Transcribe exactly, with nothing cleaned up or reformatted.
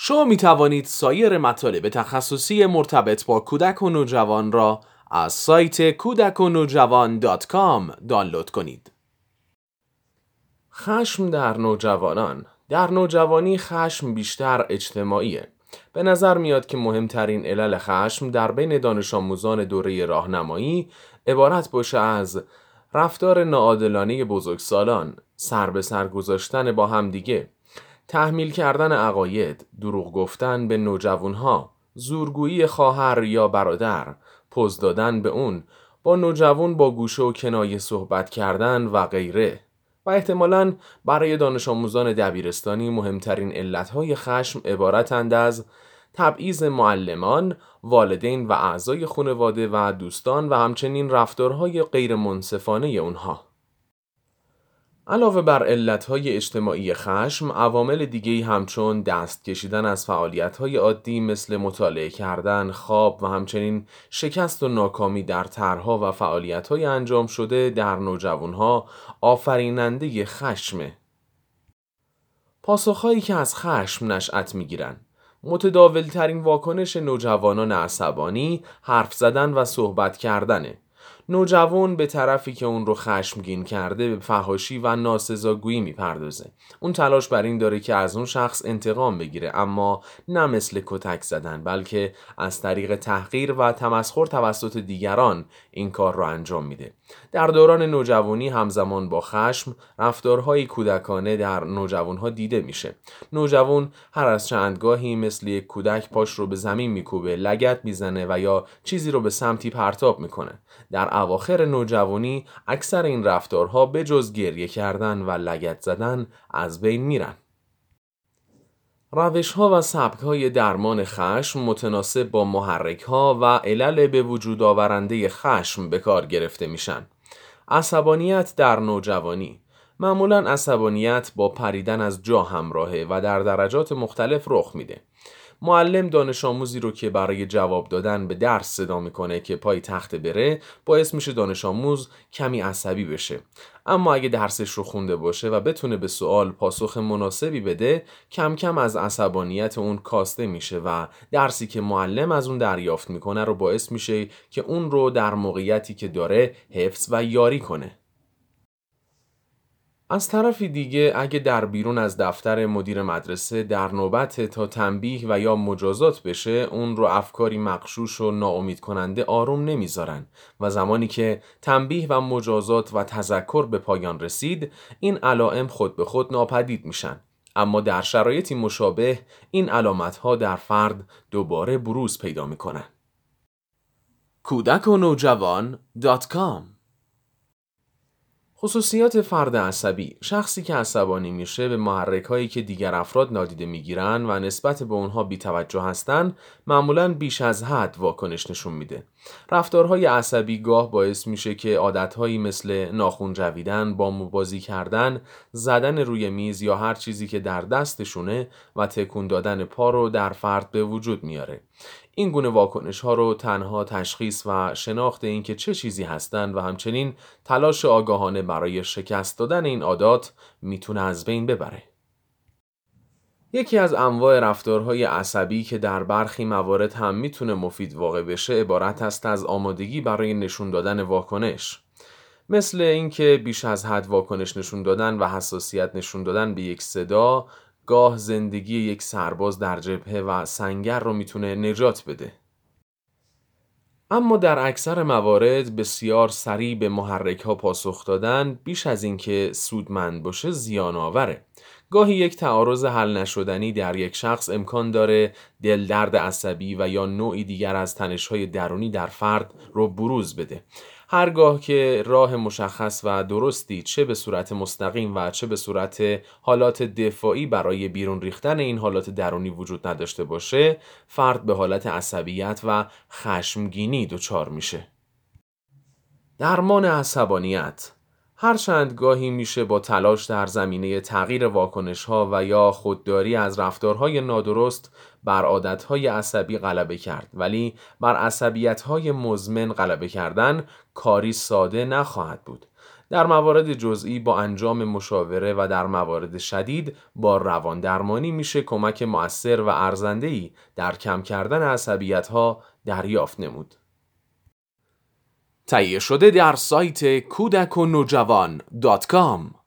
شما می توانید سایر مطالب تخصصی مرتبط با کودک و نوجوان را از سایت کودک و نوجوان دات کام دانلود کنید. خشم در نوجوانان. در نوجوانی خشم بیشتر اجتماعیه. به نظر میاد که مهمترین علل خشم در بین دانش آموزان دوره راهنمایی عبارت باشه از رفتار ناعادلانه بزرگسالان، سر به سر گذاشتن با همدیگه، تحمیل کردن عقاید، دروغ گفتن به نوجوانها، زورگویی خواهر یا برادر، پوز دادن به اون، با نوجوان با گوشه و کنایه صحبت کردن و غیره. و احتمالاً برای دانش آموزان دبیرستانی مهمترین علتهای خشم عبارتند از تبعیض معلمان، والدین و اعضای خانواده و دوستان و همچنین رفتارهای غیر منصفانه اونها. علاوه بر علتهای اجتماعی خشم، عوامل دیگه‌ای همچون دست کشیدن از فعالیت‌های عادی مثل مطالعه کردن، خواب و همچنین شکست و ناکامی در طرح‌ها و فعالیت‌های انجام شده در نوجوان‌ها آفریننده خشمه. پاسخهایی که از خشم نشأت می‌گیرن: متداول‌ترین واکنش نوجوانان عصبانی حرف زدن و صحبت کردنه. نوجوان به طرفی که اون رو خشمگین کرده به فحاشی و ناسزاگویی میپردازه. اون تلاش بر این داره که از اون شخص انتقام بگیره، اما نه مثل کتک زدن، بلکه از طریق تحقیر و تمسخر توسط دیگران این کار رو انجام میده. در دوران نوجوانی همزمان با خشم رفتارهای کودکانه در نوجوانها دیده میشه. نوجوان هر از چندگاهی مثل یک کودک پاش رو به زمین میکوبه، لگد میزنه و یا چیزی رو به سمتی پرتاب میکنه. در اواخر نوجوانی اکثر این رفتارها به جز گریه کردن و لگد زدن از بین میرن. روش‌ها و سبک‌های درمان خشم متناسب با محرک‌ها و علل به وجود آورنده خشم به کار گرفته میشن. عصبانیت در نوجوانی. معمولاً عصبانیت با پریدن از جا همراهه و در درجات مختلف رخ میده. معلم دانش آموزی رو که برای جواب دادن به درس صدا میکنه که پای تخت بره، باعث میشه دانش آموز کمی عصبی بشه. اما اگه درسش رو خونده باشه و بتونه به سوال پاسخ مناسبی بده، کم کم از عصبانیت اون کاسته میشه و درسی که معلم از اون دریافت میکنه رو باعث میشه که اون رو در موقعیتی که داره حفظ و یاری کنه. از طرفی دیگه اگه در بیرون از دفتر مدیر مدرسه در نوبت تا تنبیه و یا مجازات بشه، اون رو افکاری مغشوش و ناامید کننده آروم نمیذارن و زمانی که تنبیه و مجازات و تذکر به پایان رسید، این علائم خود به خود ناپدید میشن. اما در شرایطی مشابه این علامتها در فرد دوباره بروز پیدا میکنن. کودک و نوجوان دات کام. خصوصیات فرد عصبی. شخصی که عصبانی میشه به محرک‌هایی که دیگر افراد نادیده میگیرن و نسبت به اونها بی‌توجه هستن، معمولاً بیش از حد واکنش نشون میده. رفتارهای عصبی گاه باعث میشه که عادتهایی مثل ناخن جویدن، بامو بازی کردن، زدن روی میز یا هر چیزی که در دستشونه و تکون دادن پا رو در فرد به وجود میاره. این گونه واکنش ها رو تنها تشخیص و شناخت این که چه چیزی هستند و همچنین تلاش آگاهانه برای شکست دادن این عادات میتونه از بین ببره. یکی از انواع رفتارهای عصبی که در برخی موارد هم میتونه مفید واقع بشه عبارت است از آمادگی برای نشون دادن واکنش. مثل اینکه بیش از حد واکنش نشون دادن و حساسیت نشون دادن به یک صدا، گاه زندگی یک سرباز در جبهه و سنگر رو میتونه نجات بده. اما در اکثر موارد بسیار سریع به محرک ها پاسخ دادن بیش از اینکه سودمند باشه زیان آوره. گاهی یک تعارض حل نشدنی در یک شخص امکان داره دل درد عصبی و یا نوعی دیگر از تنش‌های درونی در فرد رو بروز بده. هرگاه که راه مشخص و درستی چه به صورت مستقیم و چه به صورت حالات دفاعی برای بیرون ریختن این حالات درونی وجود نداشته باشه، فرد به حالت عصبیت و خشمگینی دچار میشه. درمان عصبانیت. هرچند گاهی میشه با تلاش در زمینه تغییر واکنش‌ها و یا خودداری از رفتارهای نادرست بر عادتهای عصبی غلبه کرد، ولی بر عصبیت‌های مزمن غلبه کردن کاری ساده نخواهد بود. در موارد جزئی با انجام مشاوره و در موارد شدید با روان درمانی میشه کمک مؤثر و ارزنده‌ای در کم کردن عصبیت‌ها دریافت نمود. تهیه شده در سایت کودک و نوجوان دات کام